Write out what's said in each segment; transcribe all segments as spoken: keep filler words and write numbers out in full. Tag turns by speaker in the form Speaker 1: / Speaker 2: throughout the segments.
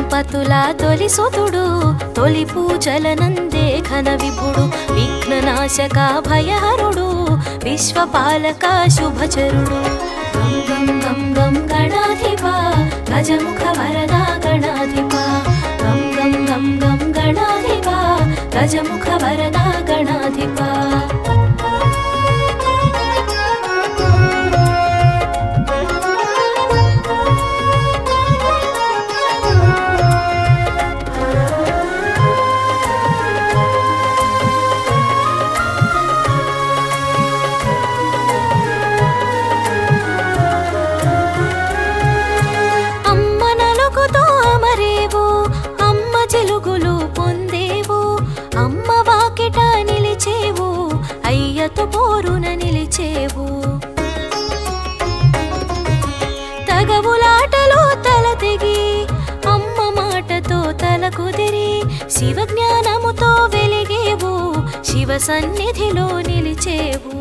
Speaker 1: దంపతుల తొలి సుతుడు తొలి పూజలనందే ఘన విభుడు విఘ్ననాశక భయహరుడు విశ్వపాలక శుభచరుడు గం గం గం గం గణాధిప గజముఖ వరదా గణాధిప గం గం గం గం గణాధిప గజముఖ వరదా గణాధిప పోరున నిలిచేవు తగవులాటలో తల తెగి అమ్మ మాటతో తల కుదిరి శివ జ్ఞానముతో వెలిగేవు శివ సన్నిధిలో నిలిచేవు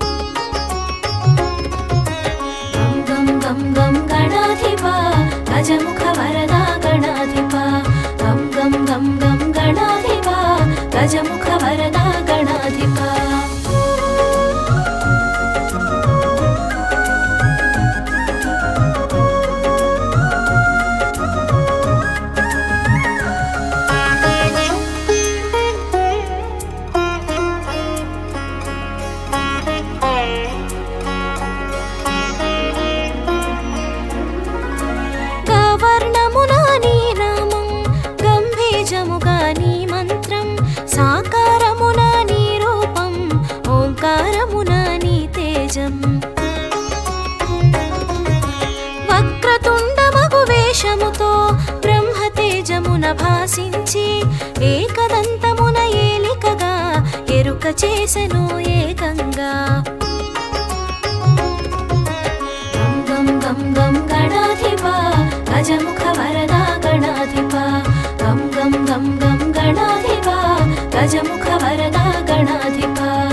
Speaker 1: గం గం గం గం గణాధిప గజముఖ వరదా గణాధిప గం గం గం గం గణాధిప గజముఖ వరదా గణాధిప వక్రతుండమగు వేషముతో బ్రహ్మతేజమున భాసించి ఏకదంతమున ఏలికగా ఎరుక చేసెను ఏకంగా గం గం గం గం గణాధిప గజముఖ వరదా గణాధిప గం గం గం గం గణాధిప గజముఖ వరదా గణాధిప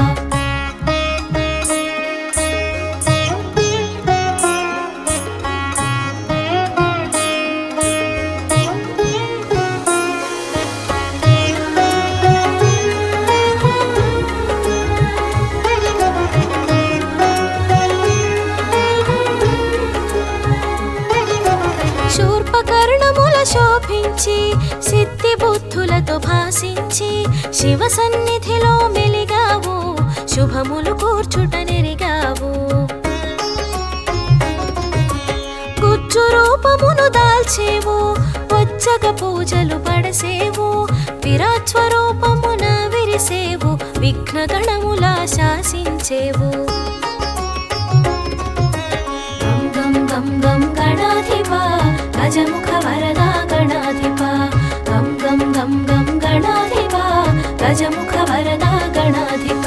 Speaker 1: శూర్పకర్ణముల శోభించి సిద్ధి బుద్ధులతో భాసించి శివ సన్నిధిలో మెలిగావు శుభములు కూర్చుట నెరిగావు గుజ్జు రూపమును దాల్చేవు వచ్చగ పూజలు పడసేవు విరాట్ స్వరూపమున విరిసేవు విఘ్న గణములా శాసించేవు గం గం గం గం గణాధిప గజముఖ వరదా గణాధిప గం గం గం గం గణాధిప గజముఖ వరదా గణాధిప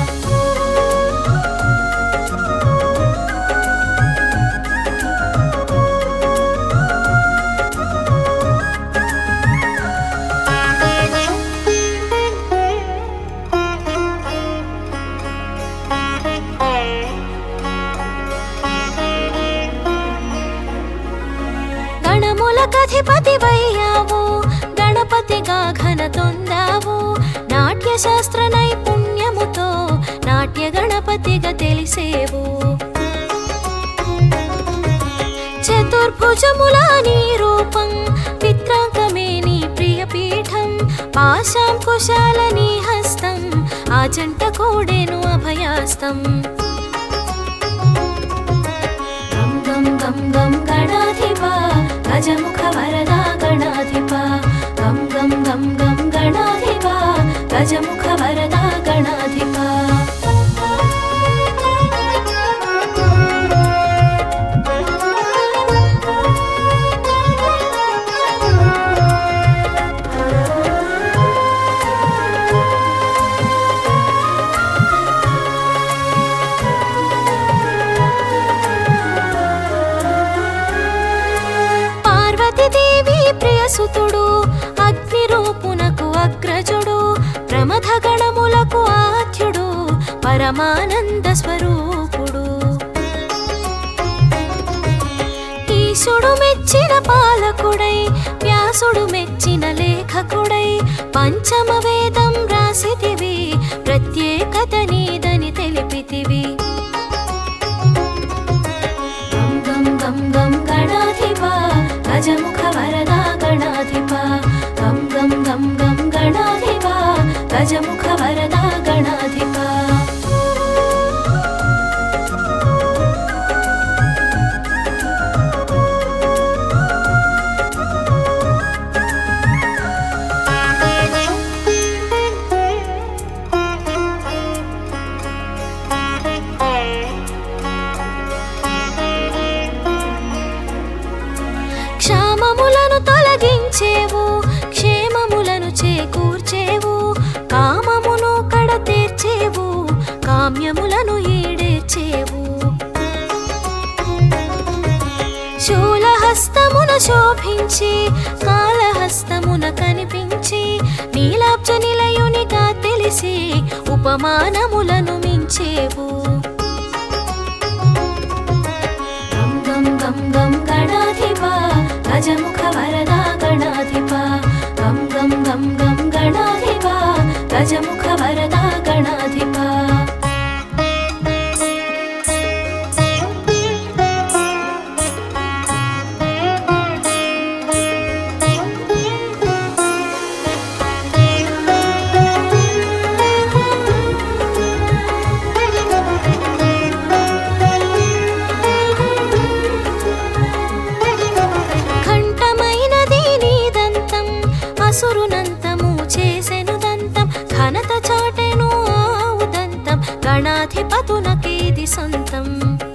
Speaker 1: గణములకధిపతి వయ్యావు గణపతిగా ఘన తొందావు నాట్య శాస్త్ర నైపుణ్యముతో నాట్య గణపతిగా తెలిసేవు చతుర్భుజముల నీ రూపం విత్రాంకమే నీ ప్రియపీఠం పాశాం కుశాల నీ హస్తం ఆ జంట కూడేను అభయాస్తం గం గం గం గం గణాధిప గజముఖ వరదా గణాధిప గం గం గం గం గణాధిప గజముఖ వరదా గణాధిప సుతుడు అగ్ని రూపునకు అగ్రజుడు ప్రమథ గణములకు ఆద్యుడు పరమానంద స్వరూపుడు ఈశ ఈశుడు మెచ్చిన పాలకుడై వ్యాసుడు మెచ్చిన లేఖకుడై పంచమ వేదం రాసితివి, ప్రత్యేకత నీదని తెలిపితివి. గం గం గం గం గణాధిప గజముఖ వరదా గణాధిప, గం గం గం గం గణాధిప గజముఖ వరదా గణాధిప. క్షామములను తొలగించేవు, క్షేమములను చేకూర్చేవు, కామమును కడ తీర్చేవు, కామ్యములను ఈడేర్చేవు. శూలహస్తమున శోభించి కాళహస్తమున కనిపించి నీలాబ్జ నిలయునిగా తెలిసి ఉపమానములను మించేవు. గం గం గం గం గణాధిప గజముఖ వరదా గణాధిప, గం గం గం గం గణాధిప గజముఖ వరదా గణాధిప. అసురునంతము చేసెను దంతం, ఘనత చాటెను ఆవు దంతం, గణాధిపతునకేది సొంతం.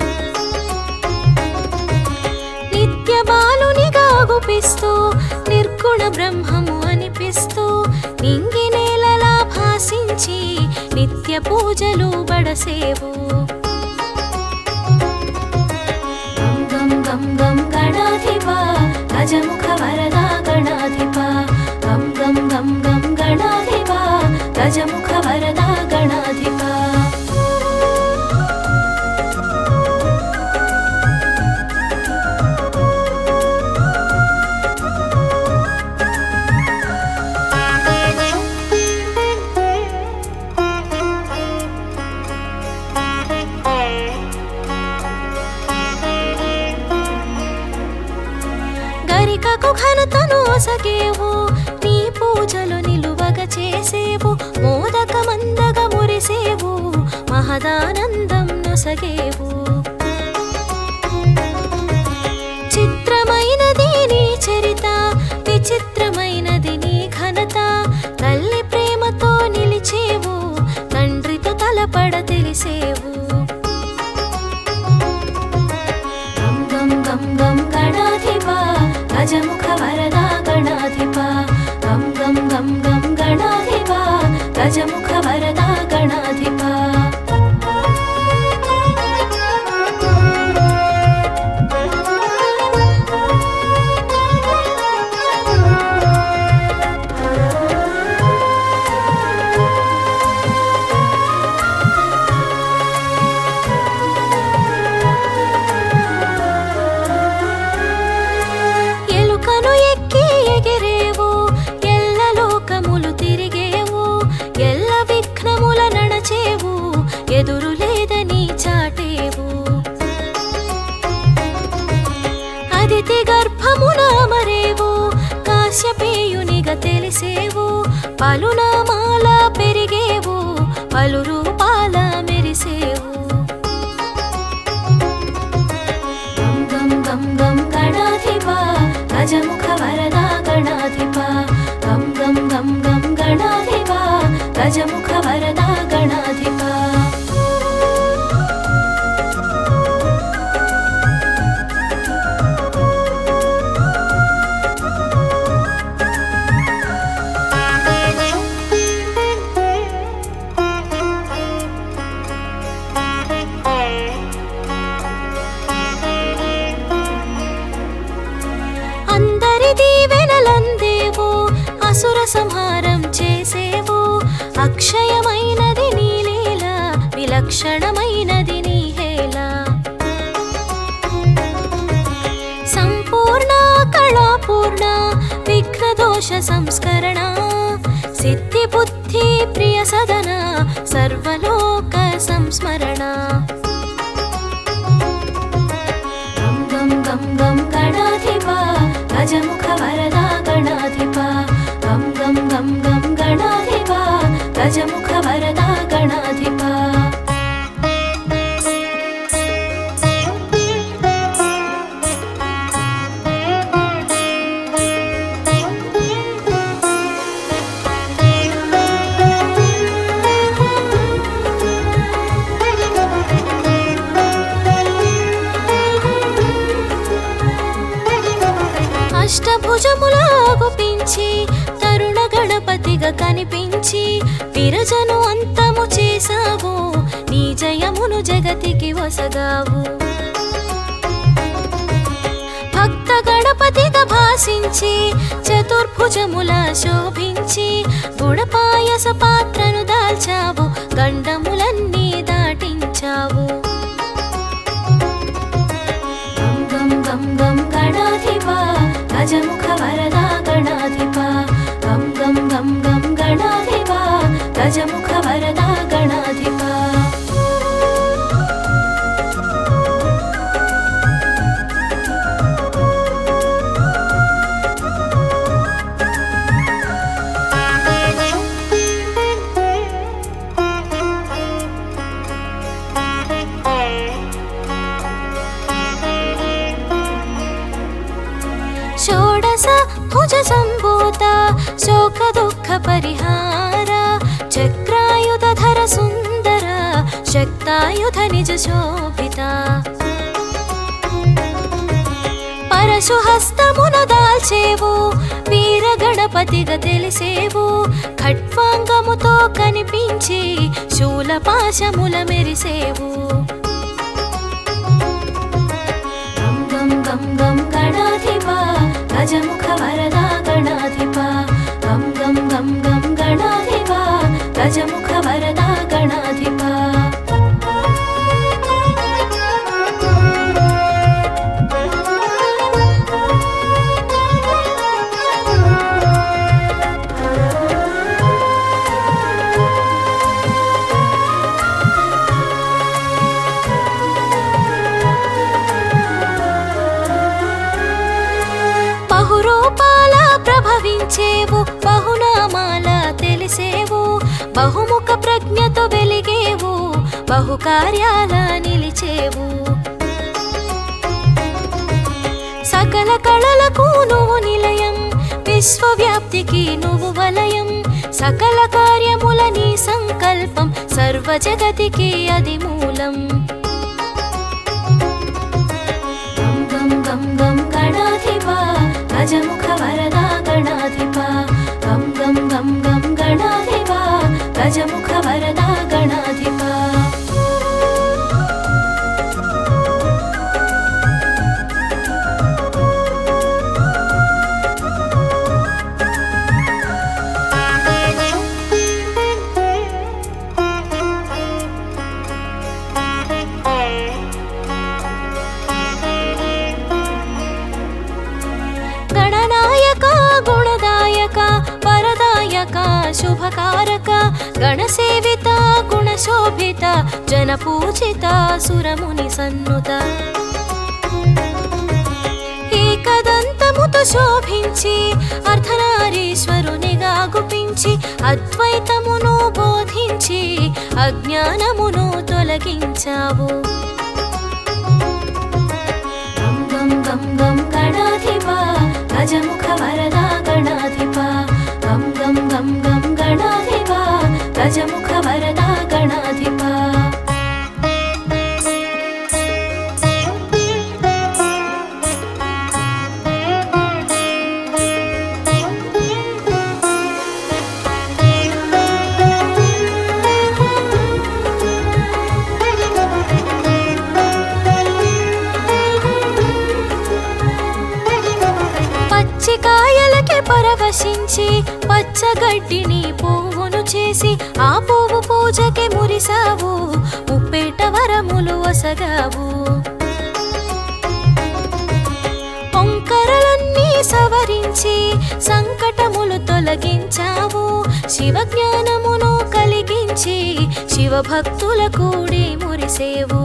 Speaker 1: నిత్య బాలునిగా గుపిస్తూ నిర్గుణ బ్రహ్మము అనిపిస్తూ నింగి నేలలా భాసించి నిత్య పూజలు బడసేవు. గం గం గం గం గణాధిప గజముఖ వరదా గణాధిప, గం గం గం గం గణాధిప గజముఖ వరదా గణాధిప. గరికకు ఘనతను ఒసగేవు, నీ పూజలు నిలువగ చేసేవు, మోదక మందగ మురిసేవు, మహదానందం నొసగేవు. చిత్రమైనది నీ చరిత, విచిత్రమైనది నీ ఘనత, తల్లి ప్రేమతో నిలిచేవు, తండ్రితో తలపడ తెలిసేవు. గం గం గం గం గణాధిప గజముఖ వరదా గణాధిప, గం గం గం గం గణాధిప గజముఖ వరదా గణాధిప. ఎలుకను ఎక్కి ఎగిరేవు, ఎల్ల లోకములు తిరిగేవు, ఎల్ల విఘ్నముల నడచేవు, ఎదురు లేదని చాటేవు. అదితి గర్భమున అమరేవు, కాశ్యపేయునిగా తెలిసేవు, పలునామాల పెరిగేవు, పలు రూపాల మెరిసేవు. గం గం గం గం గణాధిప గజముఖ వరదా గణాధిప, గం గం గం గం గణాధిప గజముఖ వరదా గణాధిప. అందరి దీవెనలందేవు, అసుర సంహారం చేసేవు, అక్షయమైనది నీ లీల, విలక్షణమైనది నీ హేళ. సంప దోష సంస్కరణ సిద్ధి బుద్ధి ప్రియ సదన సర్వలోక సంస్మరణ గం గం గం గం గణాధిప గజముఖ వరదా గణాధిప గం గం గం గం గణాధిప గజముఖ వరదా గణాధిప అష్టభుజములా గుపించి తరుణ గణపతిగా కనిపించి విరజను అంతము చేసావు నీ జయమును జగతికి వసగావు భక్త గణపతిగా భాసించి చతుర్భుజములా శోభించి గుణపాయస పాత్రను దాల్చావు గండములన్నీ దాటించావు గం గం గం గం గణాధిప గజముఖ వరదా గణాధిప గం గం గం గం గణాధిప గజముఖ వరదా గణాధిప షోడశ భుజ సంభూత శోక దుఃఖ పరిహార చక్రాయుధర సుందర శక్తాయుధ నిజ శోభిత పరశు హస్తమున దాల్చేవు వీర గణపతిగా తెలిసేవు ఖట్వాంగముతో కనిపించి శూల పాశముల మెరిసేవు గం గం గం గం గణాధిప గజముఖ వరదా గణాధిప గం గం గం గం గణాధిప గజముఖ వరదా గణాధిప బహురూపాల ప్రభవించేవు బహునామాల తెలిసేవు బహుముఖ ప్రజ్ఞతో వెలిగేవు బహుకార్యాల నిలిచేవు సకల కళలకు నువ్వు నిలయం విశ్వవ్యాప్తికి నువ్వు వలయం సకల కార్యముల నీ సంకల్పం సర్వ జగతికి అది మూలం గం గం గం గం గణాధిప గజముఖ వరదా గణాధిప గం గం గం గం గణాధిప గజముఖ వరదా గణాధిప గణనాయక గుణదాయక వరదాయక శుభకారక గణసేవిత గుణశోభిత జనపూజిత సురముని సన్నుత ఏకదంతముతో శోభించి అర్ధనారీశ్వరునిగా గుపించి అద్వైతమును బోధించి అజ్ఞానమును తొలగించావు గం గం గం గం గణాధిప గజముఖ వరదా గణాధిప గం గం గం గం గణాధిప గజముఖ వరదా గణాధిప పచ్చికాయలకి పరవశించి పచ్చగడ్డిని పువ్వును చేసి ఆ పువ్వు పూజకి మురిసావు ముప్పేట వరములు వసగావు ఒంకరలన్నీ సవరించి సంకటము తొలగించావు. శివ జ్ఞానమును కలిగించి శివభక్తుల కూడి మురిసేవు.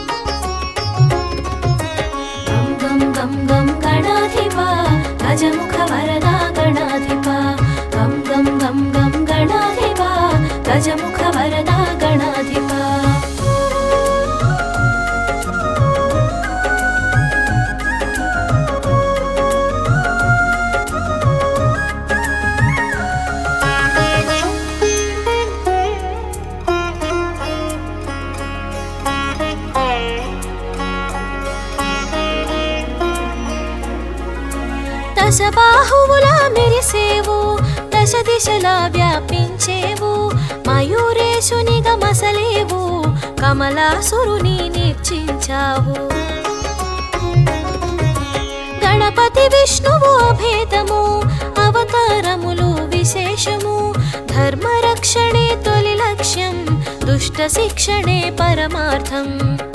Speaker 1: గం గం గం గం గణాధిప గజముఖ వరదా గణాధిప. గం గం గం గం గణాధిప గజముఖ వరదా గణాధిప. దశబాహువులా మెరిసేవు, దశ దిశలా వ్యాపించేవు. మయూరేశునిగా మసలేవు, కమలాసురుని నిర్చించావు. గణపతి విష్ణువు అభేదము, అవతారములు విశేషము. ధర్మరక్షణే తొలి లక్ష్యం, దుష్ట శిక్షణే పరమార్థం.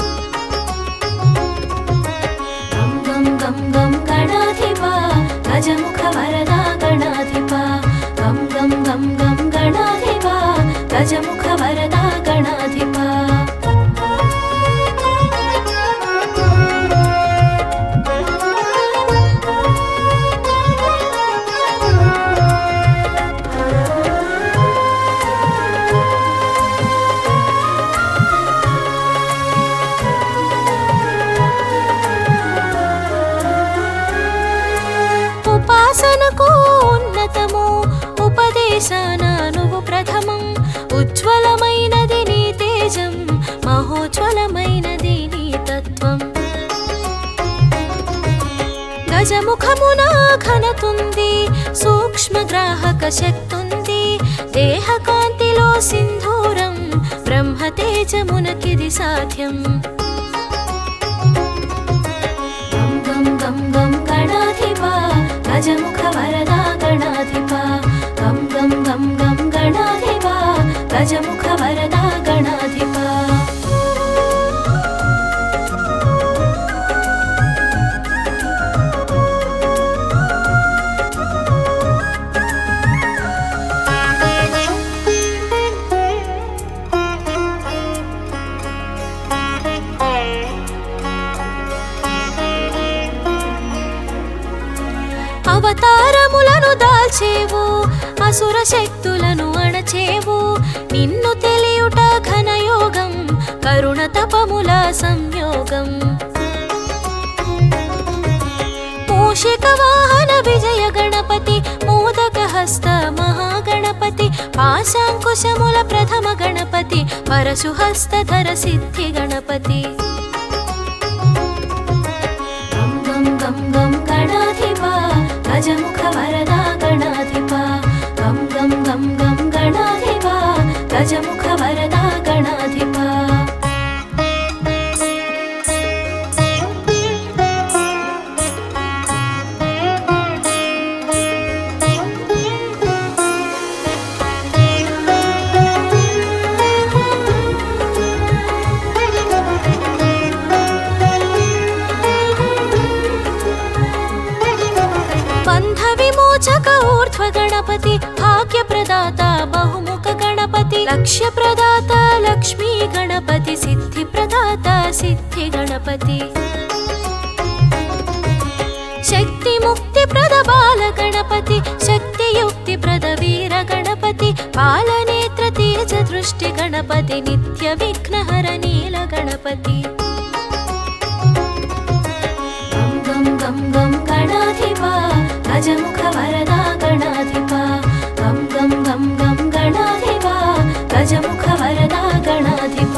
Speaker 1: గం గం గం గం గణాధిప గజముఖ వరదా గణాధిప. గం గం గం గం గణాధిప గజముఖ వరదా గణాధిప. ఉపాసనకు ఉన్నతము, ఉపదేశాన నువ్వు ప్రథమం. ఉజ్వలమైనది నీ తేజం, మహోజ్వలమైనది నీ తత్వం. గజముఖమున ఘనతుంది, సూక్ష్మగ్రాహక శక్తుంది. దేహకాంతిలో సింధూరం, బ్రహ్మ తేజమునకిది సాధ్యం. గం గం గం గం గణాధిప గజముఖ వరదా గణాధిప. గం గం గం గం గణాధిప గజముఖ వరదా గణాధిప. అవతారములను దాల్చేవు, అసుర శక్తులను అణచేవు. నిన్ను తెలియుట ఘనయోగం, కరుణ తపముల సంయోగం. మూషిక వాహన విజయ గణపతి, మోదక హస్త మహాగణపతి. పాశాంకుశముల ప్రథమ గణపతి, పరశుహస్తధర సిద్ధి గణపతి. గం గం గం గం గణాధిప గజముఖ వరదా గణాధిప. గం గం గం గం గణాధిప గజముఖ వరదా గణాధిప. బంధ విమోచక ఊర్ధ్వ గణపతి, భాగ్య ప్రదాత బహుముఖ గణపతి. లక్ష్య ప్రదాత లక్ష్మీ గణపతి, సిద్ధి ప్రదాత సిద్ధి గణపతి. శక్తి ముక్తి ప్రద బాల గణపతి, శక్తి యుక్తి ప్రద వీర గణపతి. బాలనేత్ర తేజ దృష్టి గణపతి, నిత్య విఘ్నహర నీల గణపతి. గం గం గం గం గణాధిప గజముఖ వరదా గణాధిప. గం గం గం గం గణాధిప గజముఖ వరదా గణాధిప.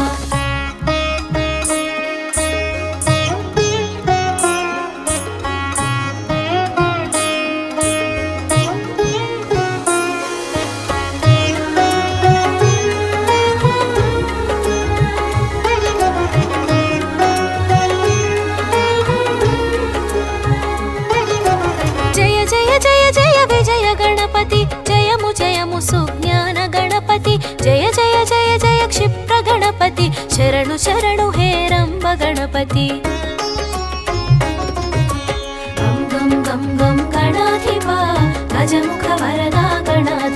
Speaker 1: గణపతి జయము జయము సుజ్ఞాన గణపతి. జయ జయ జయ జయ క్షిప్ర గణపతి, శరణు శరణు హే రంభ గణపతి. గం గం గం గం గణాధిప गजमुख वरदा गणाधिपा